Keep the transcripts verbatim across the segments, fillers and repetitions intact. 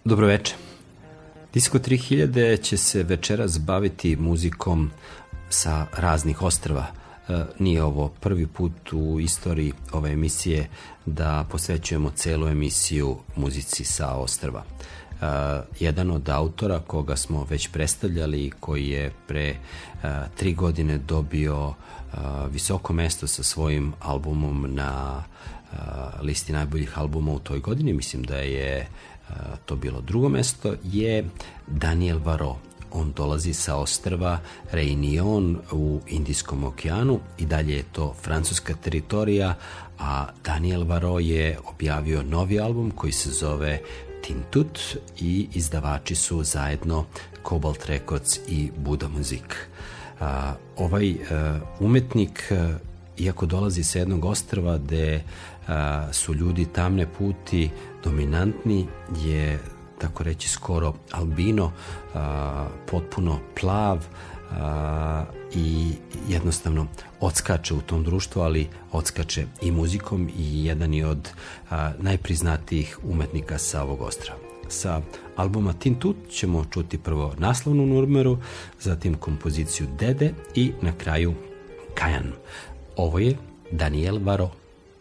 Dobro večer. Disko tri hiljade će se večeras baviti muzikom sa raznih ostrva. E, nije ovo prvi put u istoriji ove emisije da posvećujemo celu emisiju muzici sa ostrva. E, jedan od autora koga smo već predstavljali i koji je pre e, tri godine dobio e, visoko mesto sa svojim albumom na e, listi najboljih albuma u toj godini, mislim da je to bilo drugo mesto, je Daniel Varot. On dolazi sa ostrva Réunion u Indijskom okeanu i dalje je to francuska teritorija, a Daniel Varot je objavio novi album koji se zove Tintut i izdavači su zajedno Cobalt Records i Buda Music. Ovaj umetnik, iako dolazi sa jednog ostrva gde su ljudi tamne puti dominantni, je tako reći skoro albino, a, potpuno plav a, i jednostavno odskače u tom društvu, ali odskače i muzikom i jedan je od a, najpriznatijih umetnika sa ovog ostrva. Sa albuma Tintut ćemo čuti prvo naslovnu numeru, zatim kompoziciju Dede i na kraju Kajan. Ovo je Daniel Varot.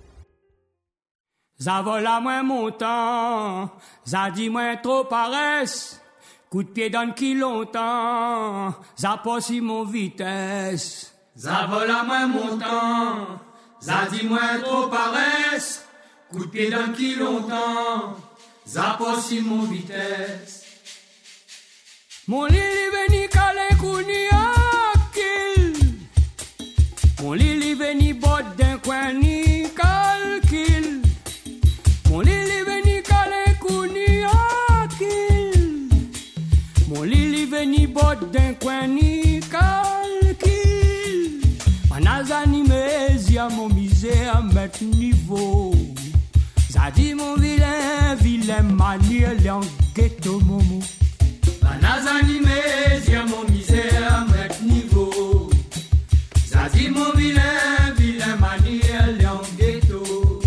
Ça vole à moins montant, ça dit moins trop paresse, coup de pied dans qui longtemps, ça passe mon vitesse. Ça vole à moins montant, ça dit moins trop paresse, coup de pied dans qui longtemps, ça passe mon vitesse. Mon lili veni kale kouni akil, mon lili veni bot d'un coin ni calcul. Mon lili veni kale kouni akil, mon lili veni bot d'un coin ni calcul. Manazani mezi à mon misère à mettre niveau. Ça dit mon vilain, vilain manuel en ghetto momo. Manazani mezi à mon misère à mettre niveau. Ça dit mon vilain, vilain manuel en ghetto.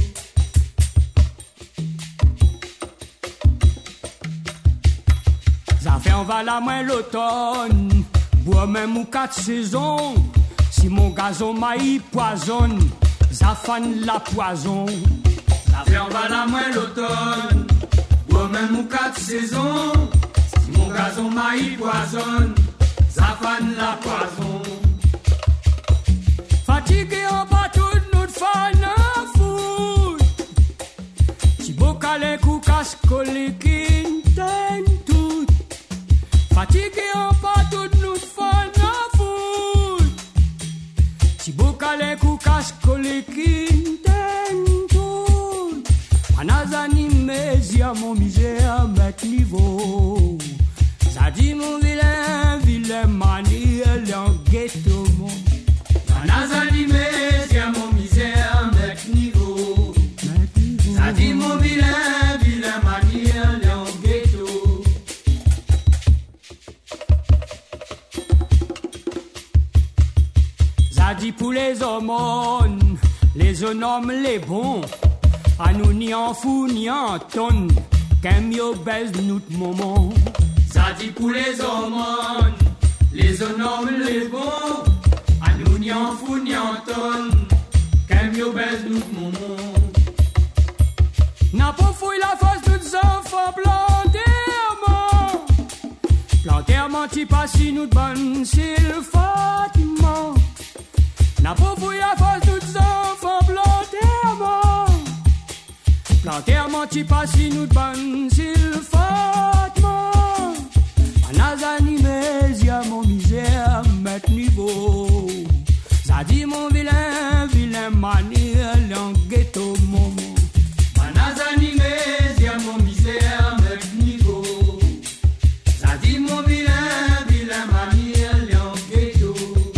Ça fait on va la main l'automne, bois même ou quatre saisons. Si mon gazon maïs poisonne, ça fan la poison. Ça fait on va la main l'automne, bois même ou quatre saisons. Si mon gazon maïs poisonne, ça fan la poison. Fatigué en pas tout nous fan à foot. Si beau calé coup casse collé quinten tout. Fatigué en pas tout nous fan à foot. Si beau calé coup casse collé quinten tout. Anazani mezi à mon misère à mettre niveau. Ça dit mon vilain, vilain manuel en ghetto mon. Anazani mezi à mon misère à mettre niveau. Ça dit mon vilain, vilain manuel en ghetto. Ça dit pour les hormones, les hommes les bons. À nous ni en fou ni en tonne, qu'un mieux baisse nous de moment. Ça dit pour les hormones, les hommes les bons. À nous ni en fou ni en tonne, qu'un mieux baisse nous de moment. N'a pas fouille la face de enfants plantairement. Plantairement t'y passe si nous de bonne sylphatement. N'a pas fouille la face de enfants plantairement. Plantairement t'y passe si nous de bonne sylphatement. Anazani mezi à mon misère mettre niveau. Ça dit mon vilain, vilain manuel en ghetto momo. Manazani mezi à mon misère mettre niveau. Ça dit mon vilain, vilain manuel en ghetto.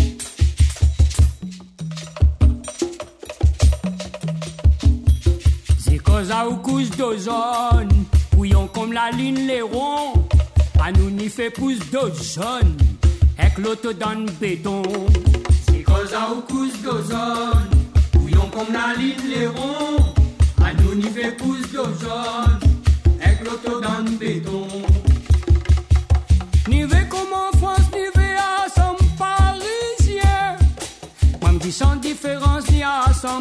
C'est cause à ou couche d'ozone, bouillon comme la ligne les ronds. À nous n'y fait pousse d'ozone, avec l'auto dans le béton. C'est cause à ou couche d'ozone, bouillon comme la ligne les ronds. À nous n'y fait pousse d'ozone, avec l'auto dans le béton.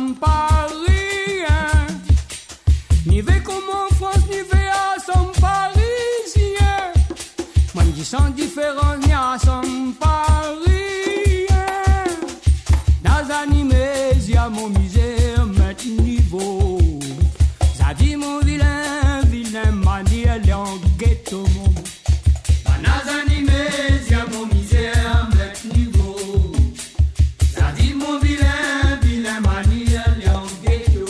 sommes pas rien. Ni ve comme en France, ni ve à sommes parisiens. Moi, je dis sans différence, ni à sommes pas rien. Dans animés, y'a mon misère, mettre niveau. Ça dit mon vilain, vilain manie, elle est en ghetto, mon. Dans animés, y'a mon misère, mettre niveau. Ça dit mon vilain, vilain manie, elle est en ghetto.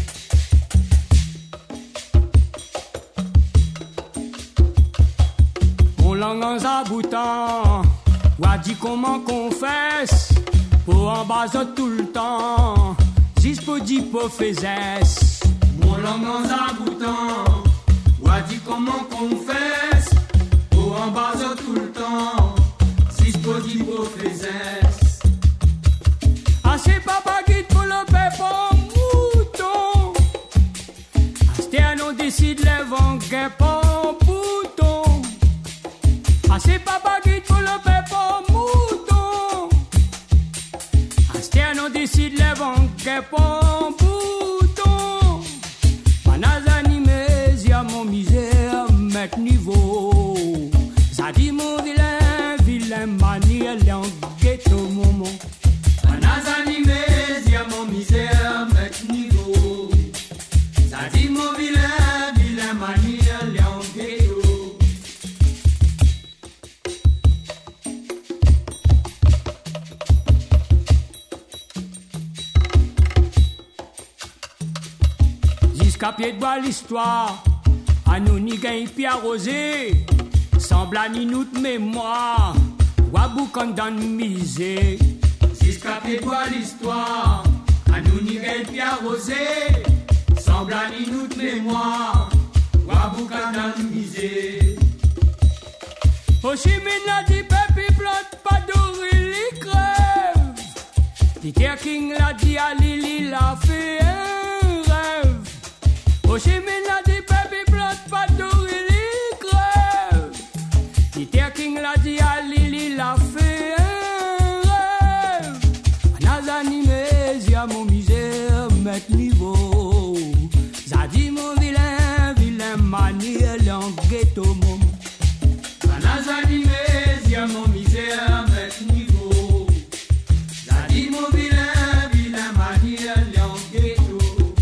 Mon langue en zaboutant, ou a dit comment confesse. Pour en bas tout le temps, jusqu'au dit pour faisesse. Mon langue en zaboutant, ou a dit comment confesse. Pour en bas tout le temps, jusqu'au dit pour faisesse. Assez papa guide pour le pépon mouton. Asté on décide les vents guépon bouton. Assez papa guide pour le pépon mouton. On décide les vents guépon bouton. Panas animés, y'a mon misère, mec niveau. Ça dit mon vilain, vilain manie, elle est en ghetto, moment. Panas animés, y'a mon misère, mec niveau. Ça dit mon vilain, vilain manie, elle est en ghetto. Jusqu'à pied de bois l'histoire, à nous ni gagne pierre rosé, semble à ni nous de mémoire, wabou quand dans misé. Jusqu'à pied de bois l'histoire, à nous ni gagne pierre rosé, semble à ni nous de mémoire, wabou quand dans misé. Ho Chi Minh l'a dit pépi plante pas d'oreille li crève. Luther King l'a dit à Lili la fait un rêve. Ho Chi Minh l'a dit baby plante pas d'oreille li crève. Luther King l'a dit à Lili la fait un rêve. Anas animés, y'a mon misère, mettre niveau. Ça dit mon vilain, vilain manie, elle est en ghetto mon. Anas animés, y'a mon misère, mettre niveau. Ça dit mon vilain, vilain manie, elle est en ghetto.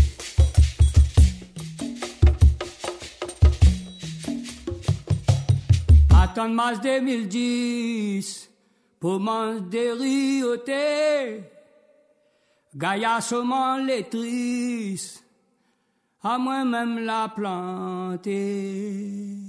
Attends mars deux mille dix, pour m'en dérioter, Gaïa seulement les tristes, à moi-même la planter.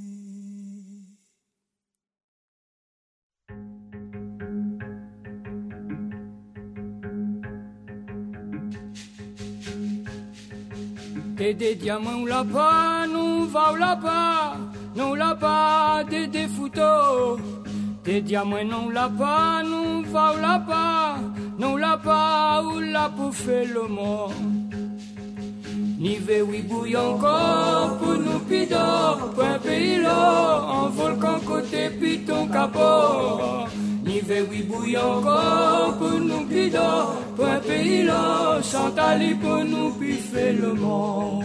Des des diamants ou la pas, nous va ou la pas. Non la pas des des photos, des diamants non la pas, nous va ou la pas, non la pas ou la pour faire le mort. Ni ve oui bouille encore pour nous pido, pour un pays là, en volcan côté piton capot. Ni ve oui bouille encore pour nous pido, pour un pays là, Chantali pour nous piffer le mort.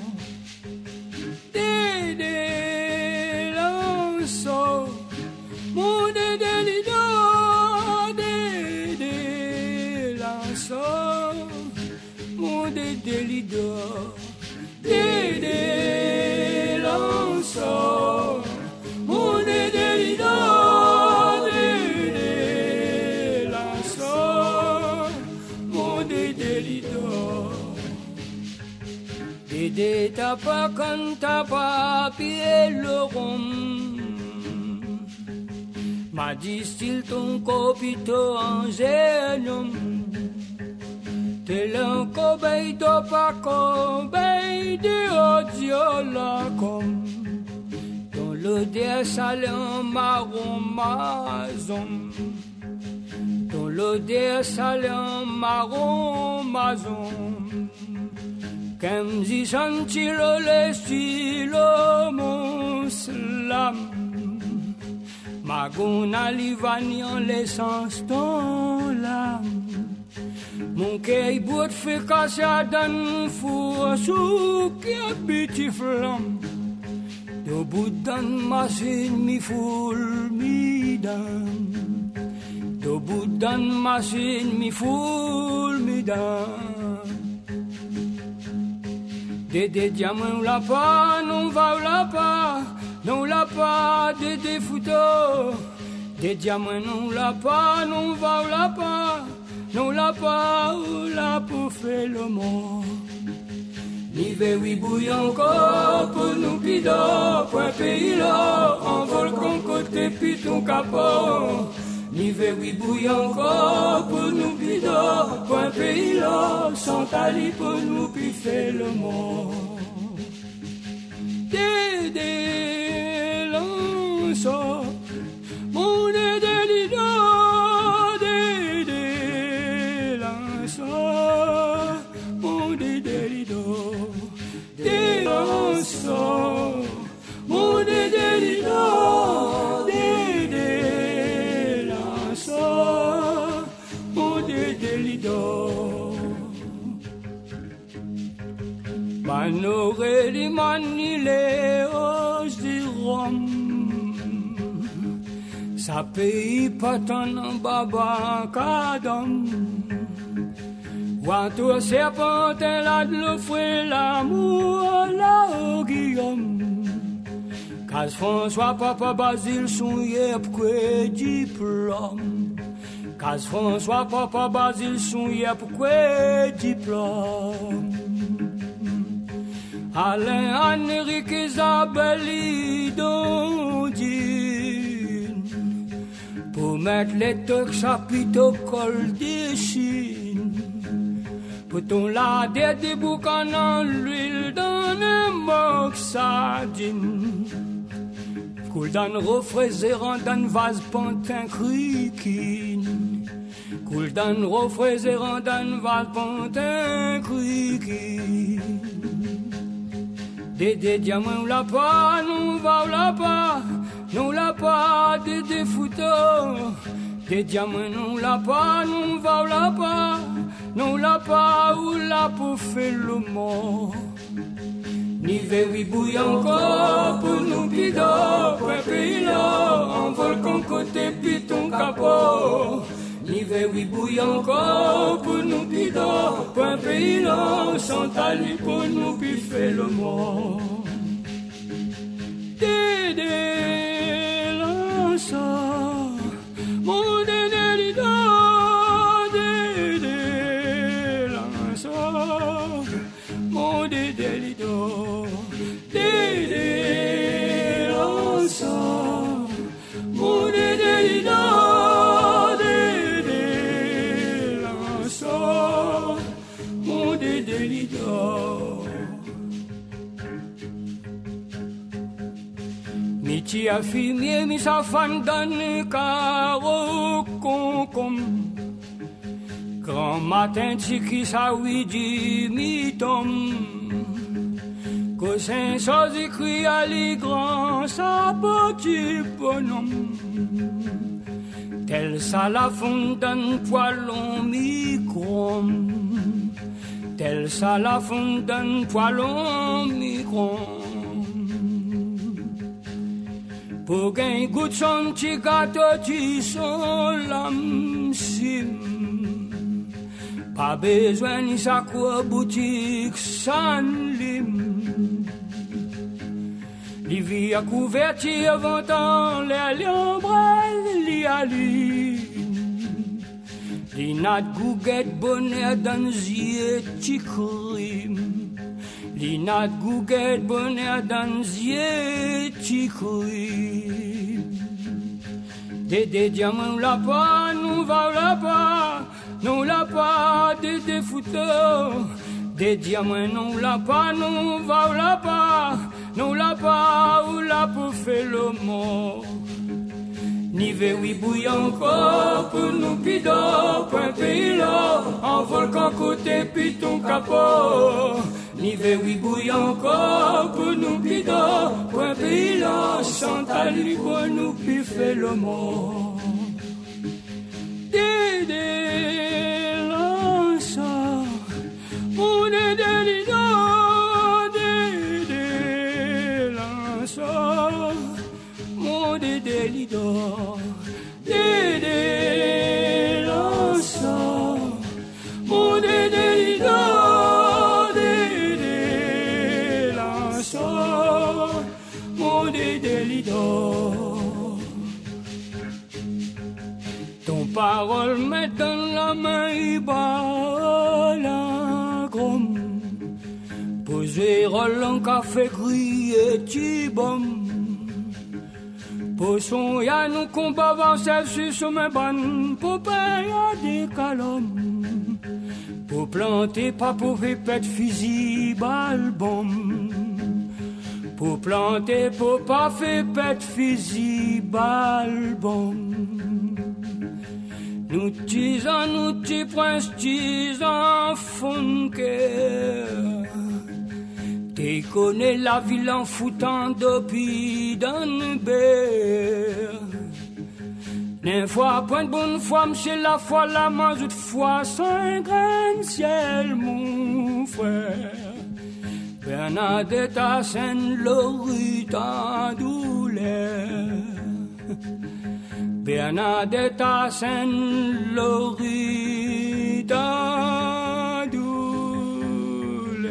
So, mon dédé lido, dédé la so, mon dédé lido, dédé la so, mon dédé lido, dédé la so, mon dédé lido. Dédé t'as pas quand t'as pas pied le rhum. Ma distille ton copito en génome. Tel un cobaye de pas cobaye de odiola comme. Dans l'odeur salée en marron mazon. Dans l'odeur salée en marron mazon. Comme si sentilo le stilo mon slam. Magona livani en l'essence ton l'âme. Mon cœur bout de fait casser à d'un four sous qui a petit flamme. De bout d'un machine mi foule mi dame. De bout d'un machine mi foule mi dame. Des diamants ou la pas, non va ou la pas, non la pas, des des photos. Des diamants non la pas, non va ou la pas, non la pas ou la pour faire le monde. L'hiver oui bouille encore pour nous pido, point pays là, en volcan côté piton capot. L'hiver oui bouille encore pour nous pido, point pays là, sans tali pour nous piffer le monde. Dédé l'anso, mon dédé lido, dédé l'anso, mon dédé lido, dédé l'anso, mon dédé lido, dédé l'anso, mon dédé lido. Manore di manile os di Rome. Sa pays patan baba kadam. Wanto serpentin la de l'offre l'amour la au Guillaume. Case François papa Basile son yep que diplôme. Case François papa Basile son yep que diplôme. Alain, Henrique, Isabelle, Dondine, pour mettre les tocs chapiteaux col des Chines, pour ton lader des boucans en l'huile dans un moque sardine, coule dans refraisé dans vase pantin criquine, coule dans refraisé dans vase pantin criquine. Des diamants ou la pas, non va ou la pas, non la pas, des des photos. Des diamants non la pas, non va ou la pas, non la pas ou la pour faire le mort. L'hiver oui bouille encore pour nous pido, point pays là, en volcan côté piton capot. L'hiver oui bouille encore pour nous pido, point pays là, sans tali pour nous piffer le mort. Dédé l'ansa, mon dédé lido, dédé l'ansa, mon dédé lido, dédé l'ansa, mon dédé lido. Ti a fumier mi sa fan donne caro concom. Grand matin ti qui sa oui di mi tom. Cousin chose écrit à les grands sa petit bonhomme. Tel ça la fontaine poilon micro. Tel ça la fontaine poilon micro. Pour qu'un goût de son petit gâteau, tu son l'âme sim. Pas besoin ni sa quoi boutique sans lim. Les vies à couverture vont en l'air, l'ombrelle, li à lui. Les nattes gouguettes bonheur dans yeux, tu crime. Les nattes gouguettes bonheur dans yeux, tu crime. Des des diamants la pas, nous va la pas, nous la pas, des des photos. Des diamants non la pas, nous va la pas, nous la pas, ou la pour faire le mot. L'hiver oui bouille encore pour nous pido, point pays là, en volcan côté piton capot. L'hiver oui bouille encore pour nous pido, point pays là, Chantal lui pour nous piffer le mot. Dédé l'ansa, dédé lido, dédé lança, mon dédé lido, dédé lança, mon dédé lido. Ton parole met dans la main, il bat la gomme. Posé Roland café gris et tibom. Poisson y'a nous combat avancés sur chemin ban. Pour payer des calommes. Pour planter pas pour répète fusil balbom. Pour planter pour pas faire pète fusil balbom. Nous tisons, nous petits princes, tisons funker. T'es connais la ville en foutant depuis dans le ber. D'une fois, point de bonne foi, m'chez la foi, la mange de foi, sans grand ciel, mon frère. Bernadette à Saint-Laurie, en douleur. Bernadette à Saint-Laurie, en douleur.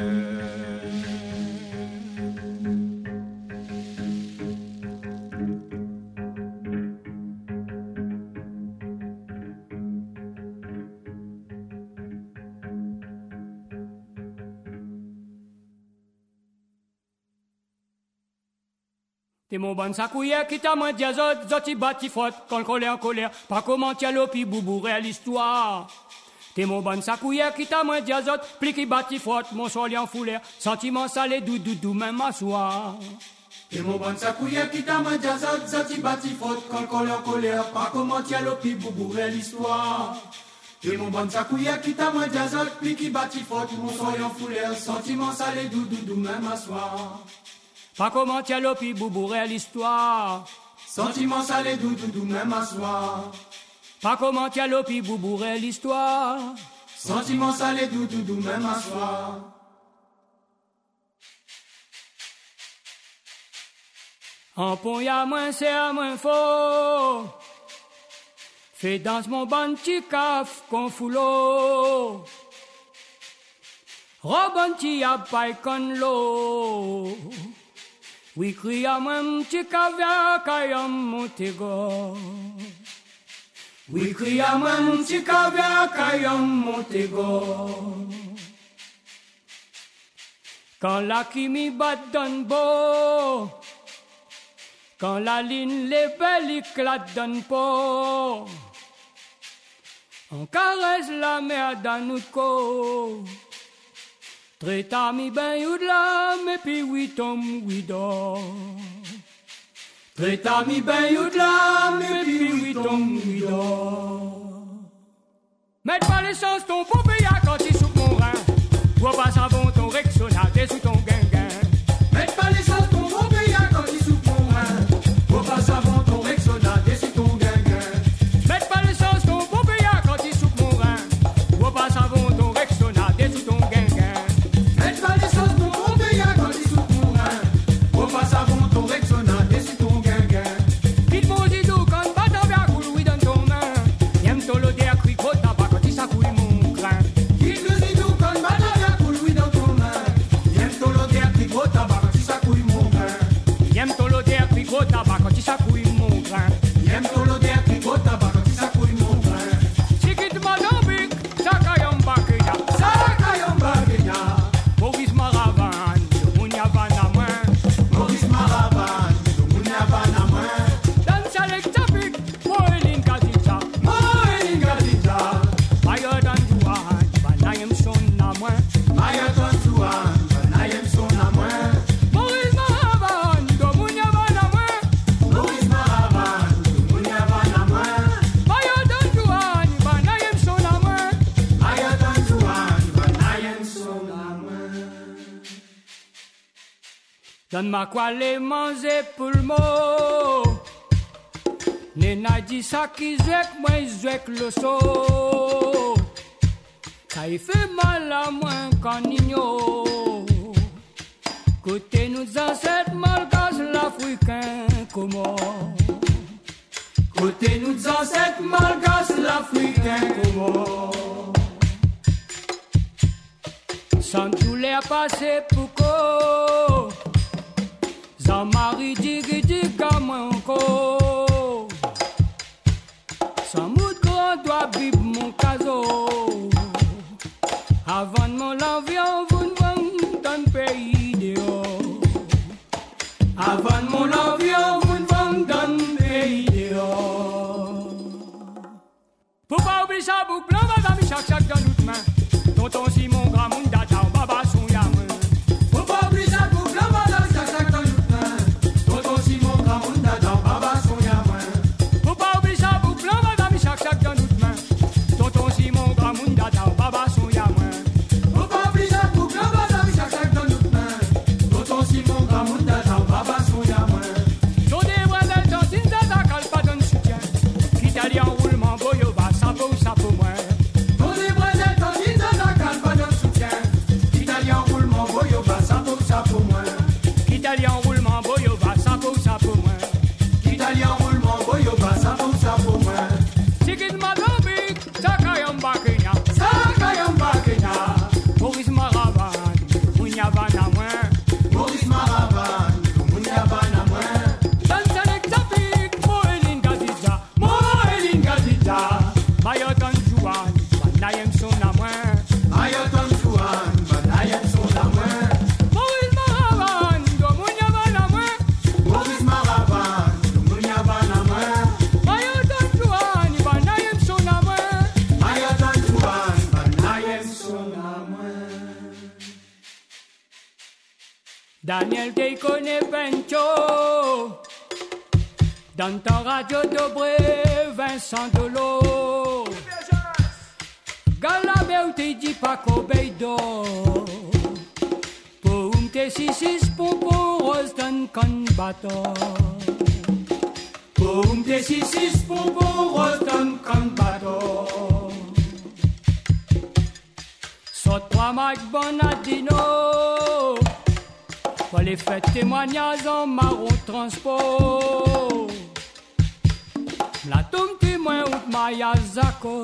T'es mon bon sacouillère qui t'a menti à zot, zoti bati faute, quand le colère en colère, pas comment t'y allo pi boubourer à l'histoire. T'es mon bon sacouillère qui t'a menti à zot, pli qui bati faute, mon soleil en foulère, sentiment salé, dou dou dou, même à soir. T'es mon bon sacouillère qui t'a menti à zot, zoti bati faute, quand le colère en colère, pas comment t'y allo pi boubourer à l'histoire. T'es mon bon sacouillère qui t'a menti à zot, pli qui bati faute, mon soleil en foulère, sentiment salé, dou dou dou, même à soir. Pas comment t'y allo pi boubourer à l'histoire. Sentiment salé, dou dou dou, même à soir. Pas comment t'y allo pi boubourer à l'histoire. Sentiment salé, dou dou dou, même à soir. En pont y'a moins c'est à moins faux. Fais danse mon bon petit caf qu'on fout l'eau. Robon ti a paille con l'eau. Oui, crie à moi, m'ti caviar, caillon, montego. Oui, crie à moi, m'ti caviar, caillon, montego. Quand la kimi bat donne beau, quand la ligne les belles éclate donne pas, on caresse la mer dans notre corps. Traita mi ben you de l'âme et puis oui tom oui dort. Traita mi ben you de l'âme et puis oui tom oui dort. Mets pas l'essence ton poupéa quand il soupe mon rein. Vois pas savon ton Rexona t'es sous ton guinguin. Mets pas l'essence ton poupéa quand il soupe mon rein. Vois pas savon ton Rexona t'es sous ton guinguin. Mets pas l'essence ton poupéa quand il soupe mon rein. Vois pas savon ton Rexona t'es sous ton guinguin. Donne-moi quoi les manger pour le mot. Nena dit ça qui zwek, moi zwek le saut. Ça y fait mal à moins qu'en igno. Côté nous ancêtres malgaches l'Africain comment. malgache, l'Africain Comore. Sans tous les passés pour quoi Jean-Marie digi digi comme encore Sans mout grand doit bib mon caso Avant mon l'avion vous ne vendez dans le pays dehors Avant mon l'avion vous ne vendez dans le pays dehors. Pour pas oublier ça boucle blanc madame chaque chaque dans notre main Tonton Simon grand monde data baba son yamin Faut pas oublier ça boucle blanc madame chaque chaque dans notre main Tonton Simon grand monde data baba son yamin Faut pas oublier ça boucle blanc madame chaque chaque dans notre main Tonton Simon grand monde data baba son yamin Faut pas oublier ça boucle blanc madame chaque chaque dans notre main Tonton Simon grand monde data baba son yamin Ton demoiselle tantine data calme pas donne soutien Quitte en roulement boyo va ça pour ça pour moi Ton demoiselle tantine data calme pas donne soutien Italien roulement boyo va ça pour ça pour moi Italien roulement boyo va ça pour ça pour moi Italien roulement boyo va ça pour ça pour moi Sikit madobik Sakayamba Kenya Sakayamba Kenya Maurice Maravan Munyavana moi Maurice Maravan Munyavana moi Tansanek Tapik Moelin Gadija Moelin Gadija Mayotan Juan Banayem Sona moi Ayotan Juan Banayem Sona moi Maurice Maravan Munyavana moi Maurice Maravan Munyavana moi Mayotan Juan Banayem Sona moi Ayotan Juan Banayem Sona moi Daniel te connaît Pencho Dans ta radio Dobré Vincent Dolo Galabeu te dit pas Cobeido Poum te six pompon rose dans Canbato Poum te six pompon rose dans Canbato Sot trois Mike Bonadino Pour les fêtes témoignages en marron transport La tombe témoin ou Maya Zako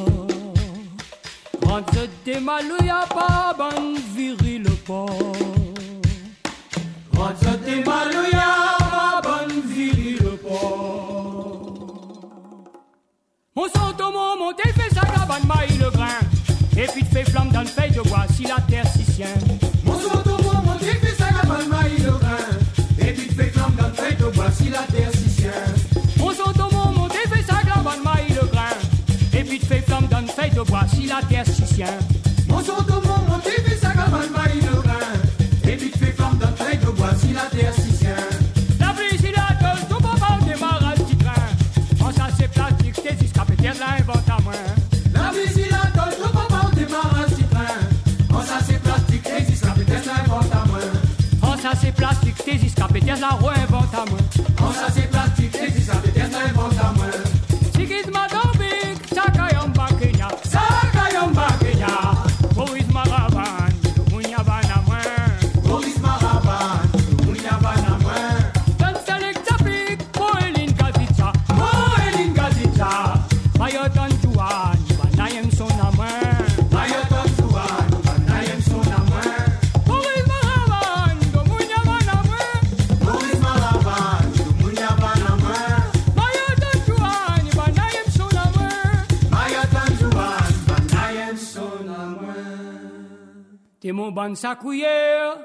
Rentre des malouilles pas ban viril le port Rentre des malouilles pas ban viril le port Mon santo mon monté fait sa cabane maille le grain Et puis fait flamme dans le feuille de bois si la terre s'y tient Mon soto mon monté fait sa cabane maille le grain Et puis fait flamme dans le feuille de bois si la terre s'y tient Mon santo mon monté fait sa cabane maille le grain Et puis fait flamme dans le feuille de bois si la terre s'y tient Mon soto mon monté fait sa cabane maille le grain Et puis fait flamme dans le feuille de bois si la terre s'y tient La pluie si la gueule tout papa démarre un petit train En ça c'est plastique t'es escapé terre l'invente à moi La vie si la gueule tout papa démarre un petit train En ça c'est plastique t'es escapé terre l'invente à moi En ça c'est plastique t'es escapé terre la réinvente à moi En ça c'est plastique t'es escapé terre l'invente à moi Sikit madobik Sakayamba Kenya Sakayamba Kenya Maurice Maravan Munyavana moi Maurice Maravan Munyavana moi Tansanek Tapik Moelin Gadija Moelin Gadija Mayotan Juan Banayem Sona moi Ayotan Juan Banayem Sona moi Maurice Maravan Munyavana moi Maurice Maravan Munyavana moi Mayotan Juan Banayem Sona moi Ayotan Juan Banayem Sona moi T'es mon ban sakouyer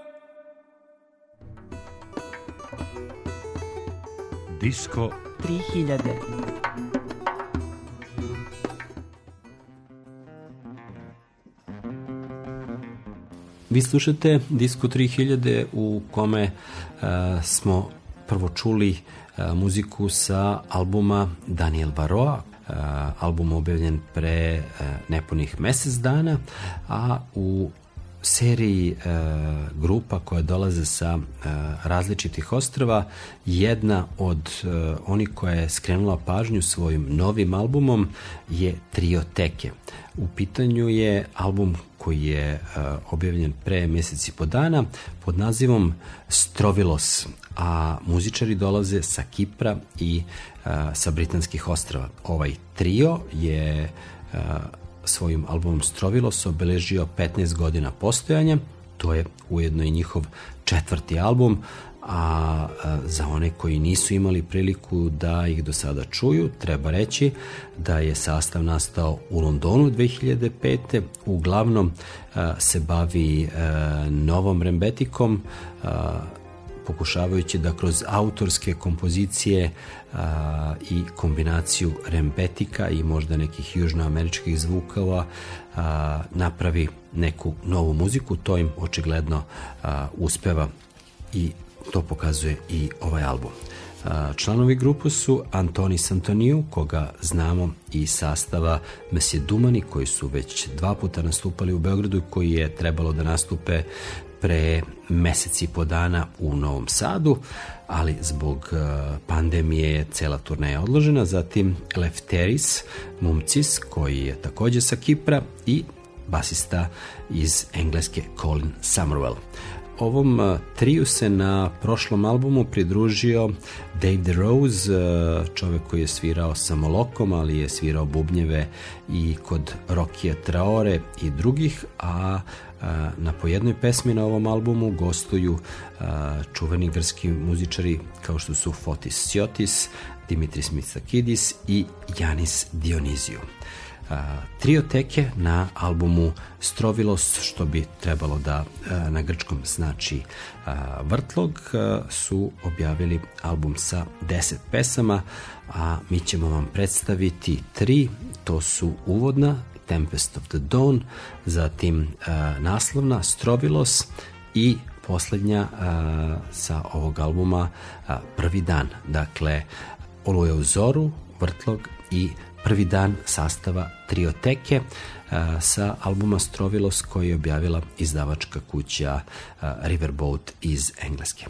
Disco tri hiljade. Vi slušate Disco tri hiljade u kome uh, smo prvo čuli uh, muziku sa albuma Daniel Baroa, uh, album objavljen pre uh, nepunih mesec dana, a u seriji e, grupa koje dolaze sa e, različitih ostrva. Jedna od e, onih koja je skrenula pažnju svojim novim albumom je Trio Teke. U pitanju je album koji je e, objavljen pre mjesec i po dana pod nazivom Strovilos, a muzičari dolaze sa Kipra i e, sa Britanskih ostrava. Ovaj trio je e, svojim albumom Strovilos obeležio petnaest godina postojanja. To je ujedno i njihov četvrti album, a za one koji nisu imali priliku da ih do sada čuju, treba reći da je sastav nastao u Londonu dve hiljade pete. Uglavnom se bavi novom rembetikom, pokušavajući da kroz autorske kompozicije a, i kombinaciju rembetika i možda nekih južnoameričkih zvukova a, napravi neku novu muziku. To im očigledno a, uspeva i to pokazuje i ovaj album. A, članovi grupu su Antoni Santoniju, koga znamo i sastava Mesije Dumani, koji su već dva puta nastupali u Beogradu i koji je trebalo da nastupe pre meseci i po dana u Novom Sadu, ali zbog pandemije je cela turneja odložena. Zatim Lefteris Mumcis, koji je također sa Kipra, i basista iz Engleske Colin Summerwell. Ovom triju se na prošlom albumu pridružio Dave DeRose, čovjek koji je svirao sa Molokom, ali je svirao bubnjeve i kod Rokija Traore i drugih, a na po jednoj pesmi na ovom albumu gostuju čuveni grčki muzičari kao što su Fotis Siotis, Dimitris Mitsakidis i Janis Dioniziju. Trio Teke na albumu Strovilos, što bi trebalo da na grčkom znači vrtlog, su objavili album sa deset pesama, a mi ćemo vam predstaviti tri. To su uvodna Tempest of the Dawn, zatim naslovna Strovilos i posljednja sa ovog albuma Prvi dan. Dakle, Oluja u zoru, vrtlog i Prvi dan sastava Trio Teke sa albuma Strovilos koji je objavila izdavačka kuća Riverboat iz Engleske.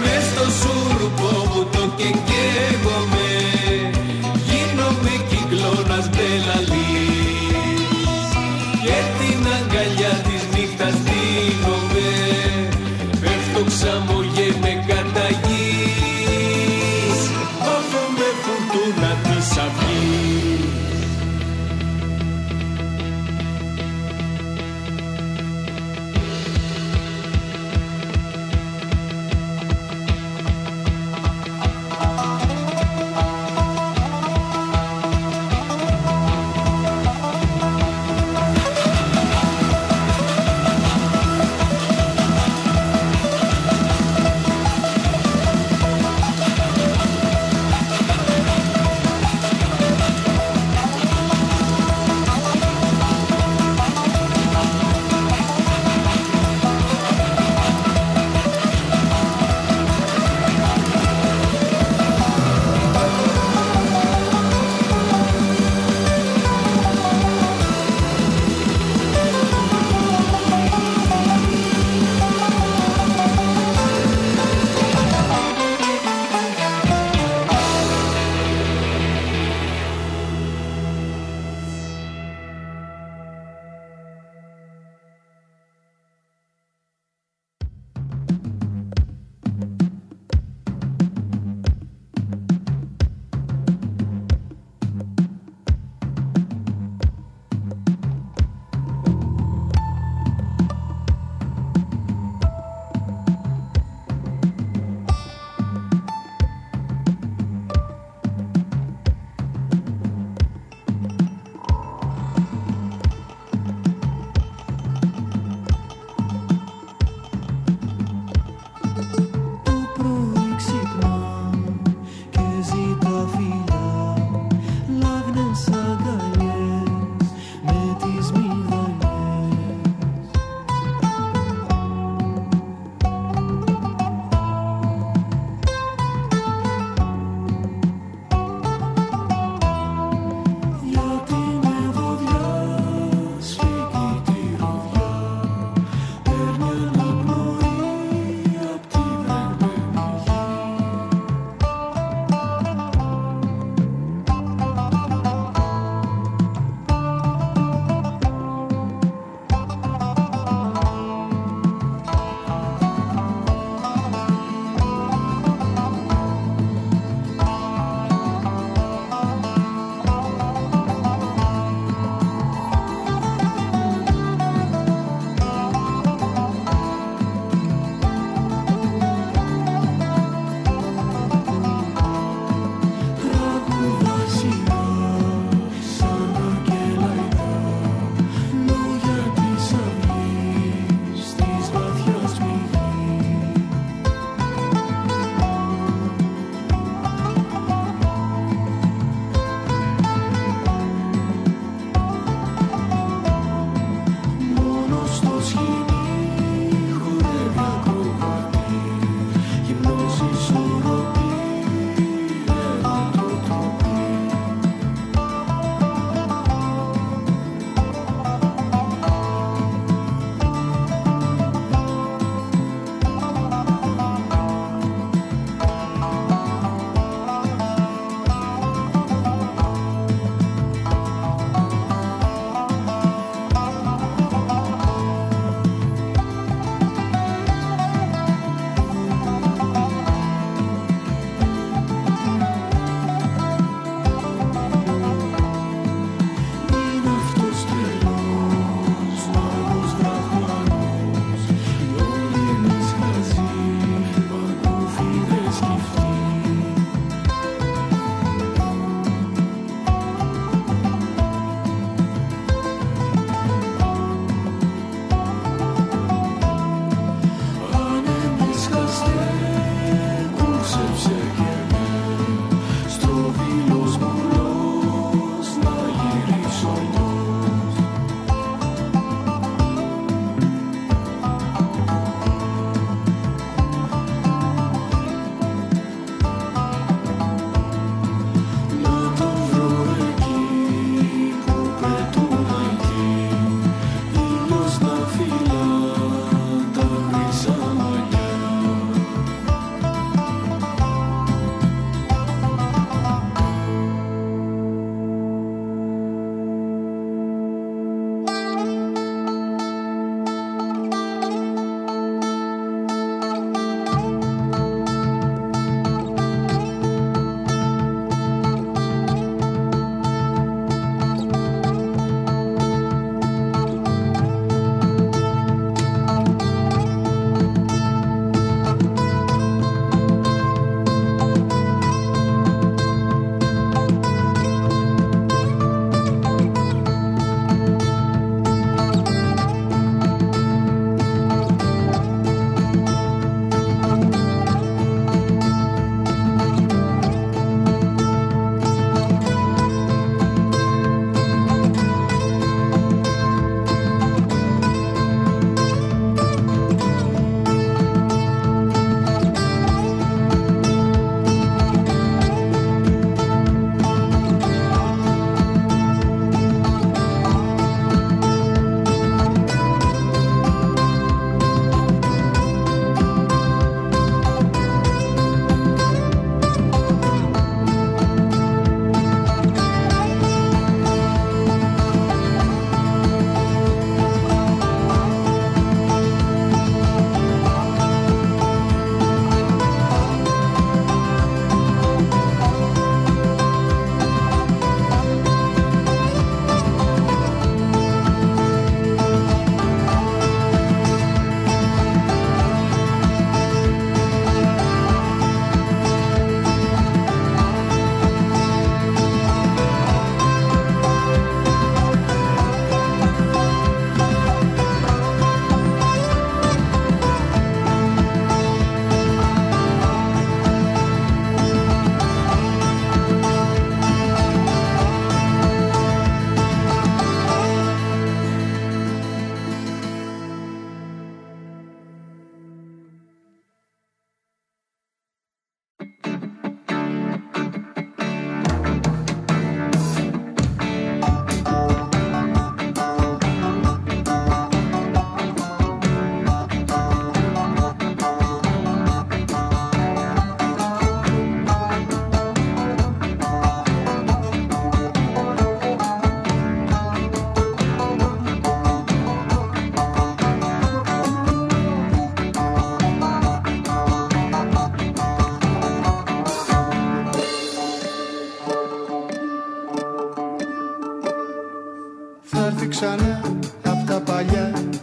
Σούρπο μου το κεκέγομαι, γίνομαι κυκλό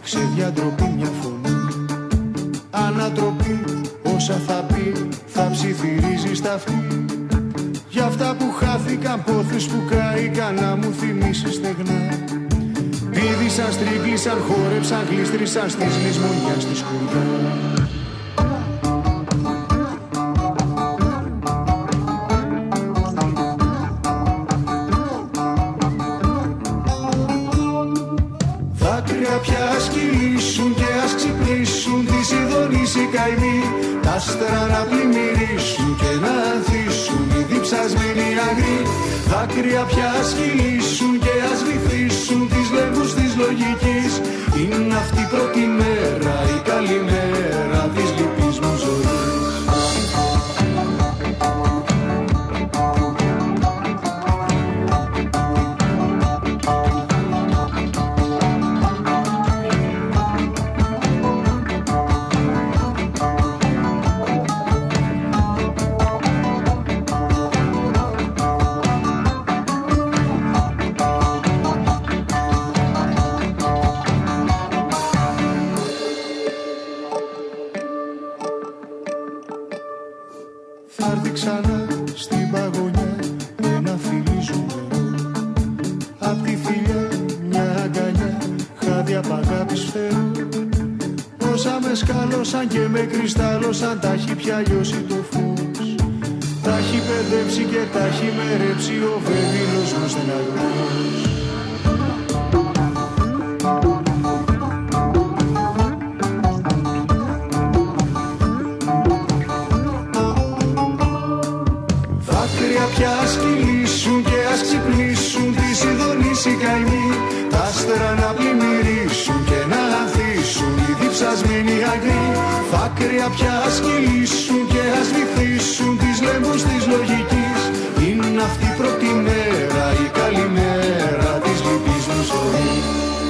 ξεδιατροπή μια φωνή. Ανατροπή, όσα θα πει, θα ψιθυρίζει στα αυτή. Για αυτά που χάθηκαν, πόθους που κάηκαν, να μου θυμίσεις στεγνά. Πήδησαν, στρίγκλισαν, χόρεψαν, γλίστρισαν στις λησμονιάς της σκουριά. Δάκρυα πια ας κυλήσουν και ας ξυπνήσουν, τις ειδονείς οι καημοί, τα άστρα να πλημμυρίσουν και να ανθίσουν οι διψασμένοι αγροί. Δάκρυα πια ας κυλήσουν και ας βυθίσουν τις λέμβους της λογικής. Είναι αυτή η πρώτη μέρα, η καλή μέρα της λυπής μου ζωής. Ξανά στην παγωνιά ένα φιλί ζουμερό. Απ' τη φιλιά μια αγκαλιά, χάδια απ' αγάπης φέρω. Όσα με σκάλωσαν και με κρυστάλλωσαν, τα έχει πια λιώσει το φως. Τα έχει παιδέψει και τα έχει μερέψει ο βεβήλος μου στεναγρός. Πια ας κυλήσουν και ας ξυπνήσουν, τις ειδονείς οι καημοί, τα άστρα να πλημμυρίσουν και να ανθίσουν οι διψασμένοι αγροί. Δάκρυα πια ας κυλήσουν και ας βυθίσουν τις λέμβους της λογικής. Είναι αυτή η πρώτη μέρα, η καλή μέρα της λυπής μου ζωής.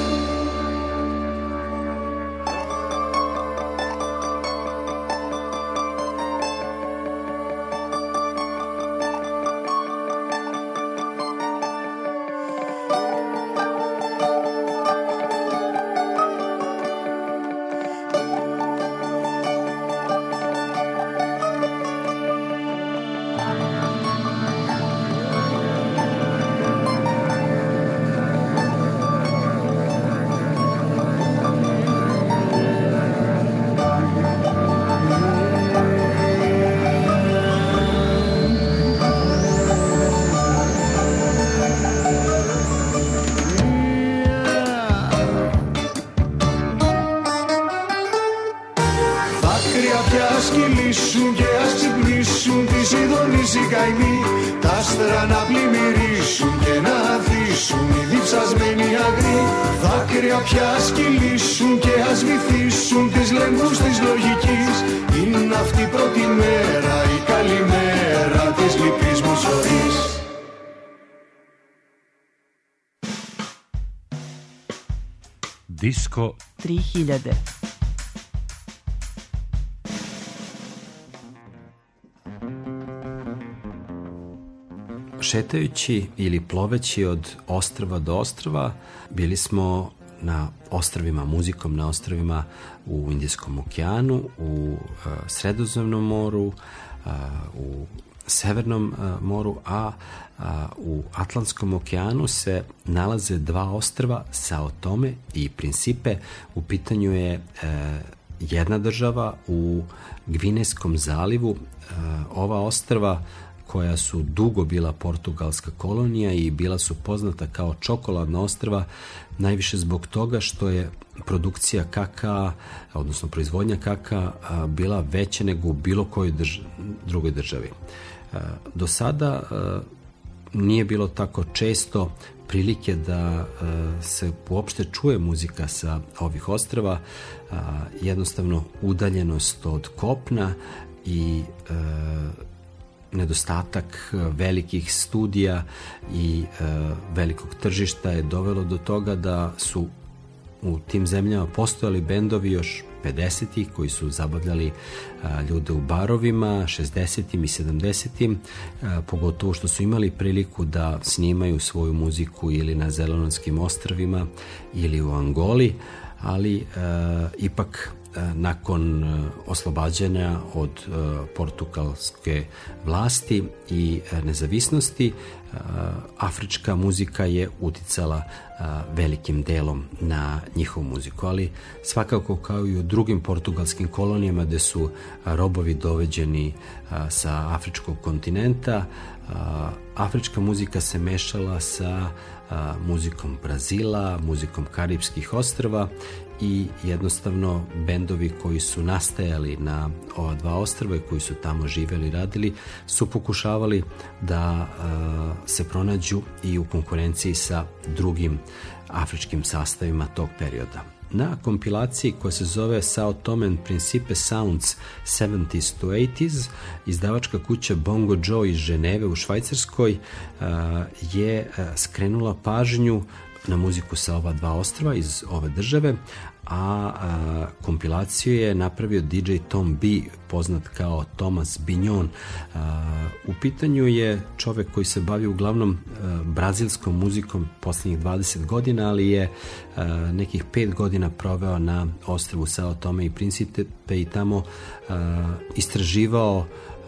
Τα άστρα να πλημμυρίσουν και να ανθίσουν οι διψασμένοι αγροί. Δάκρυα πια ας κυλήσουν και ας βυθίσουν τις λέμβους της λογικής. Είναι αυτή η πρώτη μέρα, η καλή μέρα της λυπής μου ζωής. Disco τρεις χιλιάδες. Šetajući ili ploveći od ostrva do ostrva, bili smo na ostrvima, muzikom na ostrvima u Indijskom okeanu, u uh, Sredozemnom moru, uh, u Severnom uh, moru, a uh, u Atlantskom okeanu se nalaze dva ostrva, Sao Tome i Principe. U pitanju je uh, jedna država u Gvinejskom zalivu. Uh, ova ostrva koja su dugo bila portugalska kolonija i bila su poznata kao čokoladna ostrva, najviše zbog toga što je produkcija kakaa, odnosno proizvodnja kakaa, bila veća nego u bilo kojoj drž- drugoj državi. Do sada nije bilo tako često prilike da se uopšte čuje muzika sa ovih ostrva, jednostavno udaljenost od kopna i nedostatak velikih studija i e, velikog tržišta je dovelo do toga da su u tim zemljama postojali bendovi još pedesetih koji su zabavljali a, ljude u barovima, šezdesetim i sedamdesetim, a, pogotovo što su imali priliku da snimaju svoju muziku ili na Zelanonskim ostrvima ili u Angoli, ali e, ipak nakon oslobađanja od portugalske vlasti i nezavisnosti, afrička muzika je uticala velikim delom na njihovu muziku, ali svakako kao i u drugim portugalskim kolonijama gde su robovi doveđeni sa afričkog kontinenta, afrička muzika se mešala sa muzikom Brazila, muzikom Karipskih ostrva i jednostavno bendovi koji su nastajali na ova dva ostrva i koji su tamo živeli i radili su pokušavali da se pronađu i u konkurenciji sa drugim afričkim sastavima tog perioda. Na kompilaciji koja se zove Sao Tome and Principe Sounds sedamdeset to osamdeset, izdavačka kuća Bongo Joe iz Ženeve u Švajcarskoj je skrenula pažnju na muziku sa ova dva ostrva iz ove države, a, a kompilaciju je napravio D J Tom B, poznat kao Thomas Bignon. A, u pitanju je čovek koji se bavi uglavnom a, brazilskom muzikom posljednjih dvadeset godina, ali je a, nekih pet godina proveo na ostrvu Sao Tome i Principe i tamo a, istraživao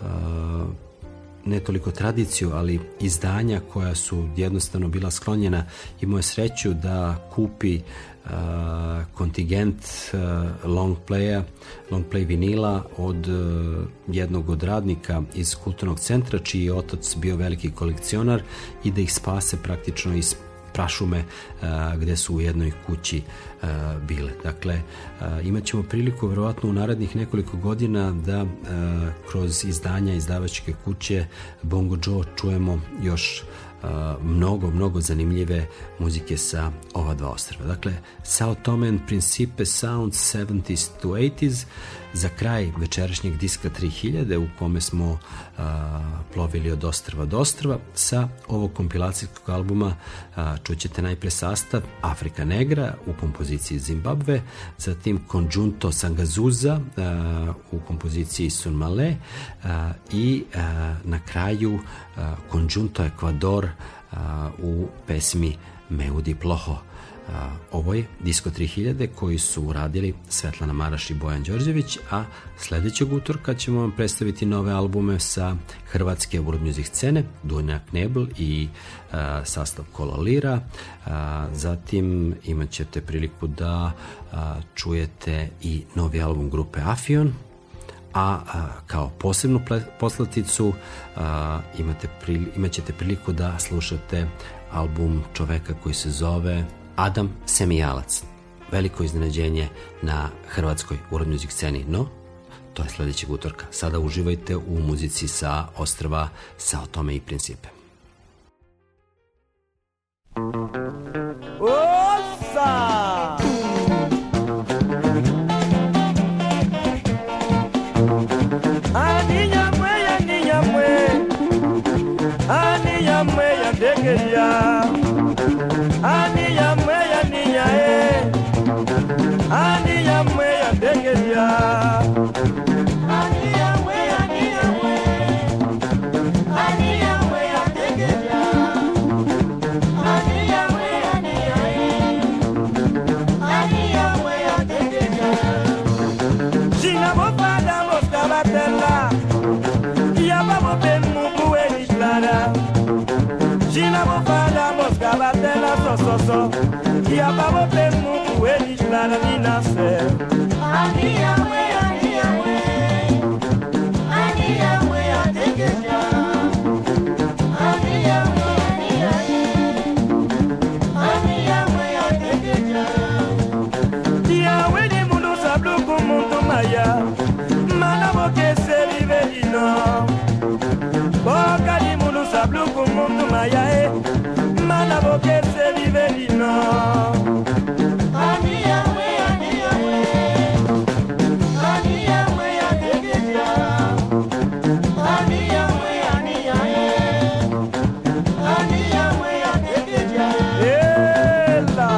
a, ne toliko tradiciju, ali izdanja koja su jednostavno bila sklonjena. Imao je sreću da kupi uh, kontingent uh, long playa, long play vinila od uh, jednog od radnika iz kulturnog centra, čiji je otac bio veliki kolekcionar, i da ih spase praktično iz prašume a, gde su u jednoj kući a, bile. Dakle, a, imat ćemo priliku verovatno u narednih nekoliko godina da a, kroz izdanja izdavačke kuće Bongo Joe čujemo još a, mnogo, mnogo zanimljive muzike sa ova dva ostrva. Dakle, Sao Tome and Principe Sounds sedamdeset to osamdeset za kraj večerašnjeg diska tri hiljade u kome smo a, plovili od ostrva do ostrva. Sa ovog kompilacijskog albuma a, čućete najpre sastav Afrika Negra u kompoziciji Zimbabwe, zatim Conjunto Sangazuza a, u kompoziciji Sun Male a, i a, na kraju a, Conjunto Ekvador a, u pesmi Meudi Ploho. Uh, ovo je Disko tri hiljade koji su uradili Svetlana Maraš i Bojan Đorđević, a sledećeg utorka ćemo vam predstaviti nove albume sa hrvatske world music scene, Dunja Knebl i uh, sastav Kola Lira. Uh, zatim imat ćete priliku da uh, čujete i novi album grupe Afion, a, a kao posebnu poslaticu a, imate prili, imat ćete priliku da slušate album čoveka koji se zove Adam Semijalac. Veliko iznenađenje na hrvatskoj world music sceni, no to je sledećeg utorka. Sada uživajte u muzici sa ostrva Sao Tome i Principe. Osa! Aninya mwe, aninya mwe, aninya mwe ya degeya, aninya mwe, aninya e, aninya mwe ya degeya, aninya mwe, aninya mwe, aninya mwe ya degeya, aninya mwe, aninya e, aninya mwe ya degeya. Sina mo pada mo skabatella, ya vamos ben muku e islara. Sina mo pada mo skabatella so so so, ya vamos ben muku e islara ni nase. Aniya we, aniya we, aniya we atekeja. Aniya we, aniya we, aniya we atekeja. Ya we ni mundu sablu kumuntu maya. Mana boke se vive dino. Boka di mundu sablu kumuntu maya e. Mana boke se vive dino. Aniya we, aniya we, aniya we atekeja. Aniya we, aniya e, aniya we atekeja. Ela.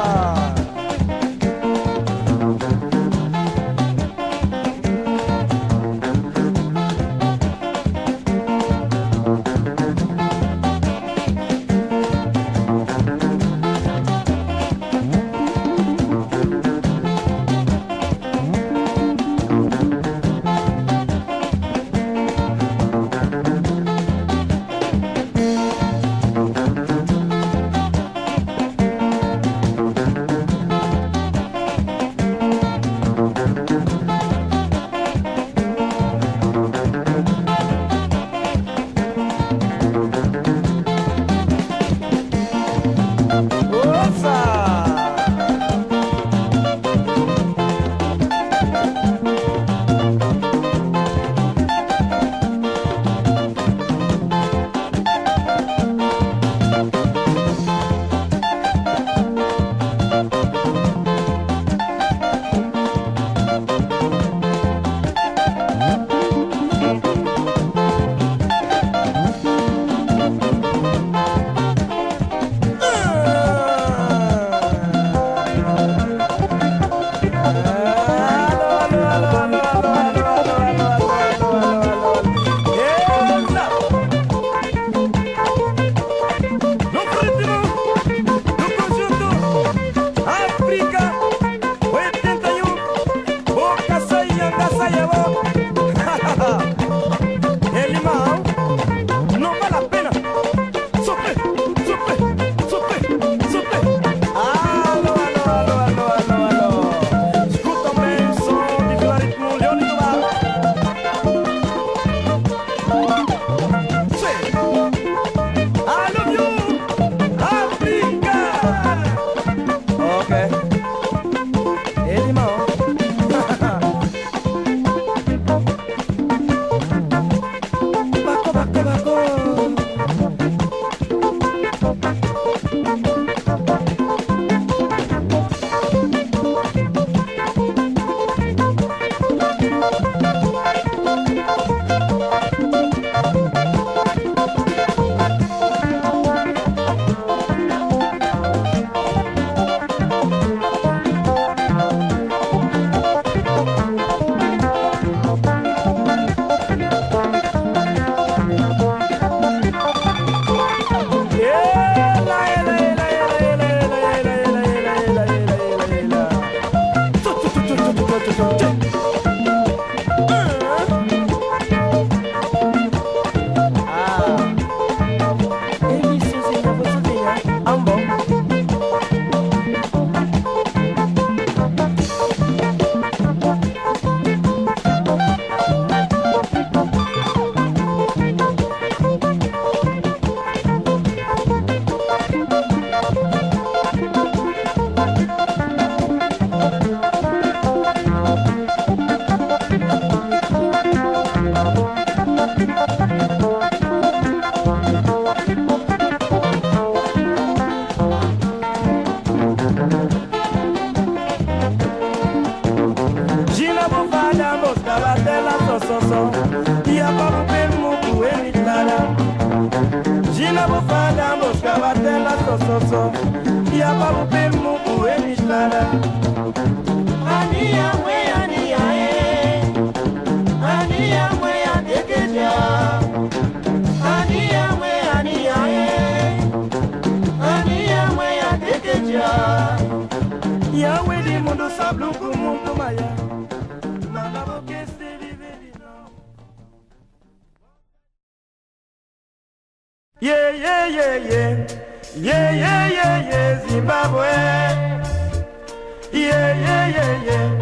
Yeah, yeah, yeah, yeah. Yeah, yeah, yeah, yeah, Zimbabwe. Yeah, yeah, yeah, yeah.